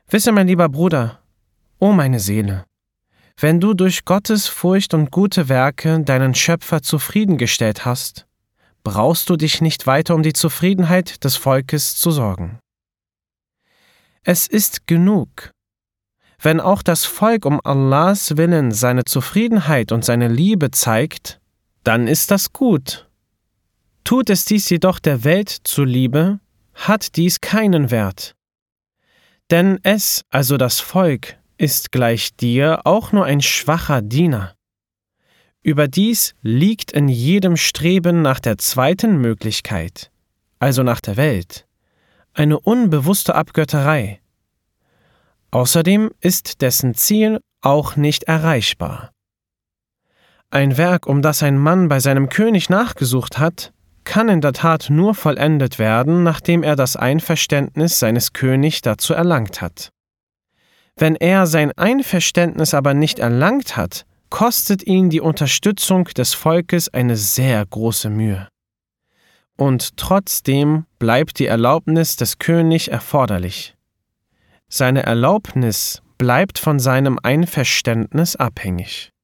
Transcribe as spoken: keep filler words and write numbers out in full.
Wisse, mein lieber Bruder, o meine Seele, wenn du durch Gottes Furcht und gute Werke deinen Schöpfer zufriedengestellt hast, brauchst du dich nicht weiter um die Zufriedenheit des Volkes zu sorgen. Es ist genug, wenn auch das Volk um Allahs Willen seine Zufriedenheit und seine Liebe zeigt, dann ist das gut. Tut es dies jedoch der Welt zuliebe, hat dies keinen Wert. Denn es, also das Volk, ist gleich dir auch nur ein schwacher Diener. Überdies liegt in jedem Streben nach der zweiten Möglichkeit, also nach der Welt, eine unbewusste Abgötterei. Außerdem ist dessen Ziel auch nicht erreichbar. Ein Werk, um das ein Mann bei seinem König nachgesucht hat, kann in der Tat nur vollendet werden, nachdem er das Einverständnis seines Königs dazu erlangt hat. Wenn er sein Einverständnis aber nicht erlangt hat, kostet ihn die Unterstützung des Volkes eine sehr große Mühe. Und trotzdem bleibt die Erlaubnis des Königs erforderlich. Seine Erlaubnis bleibt von seinem Einverständnis abhängig.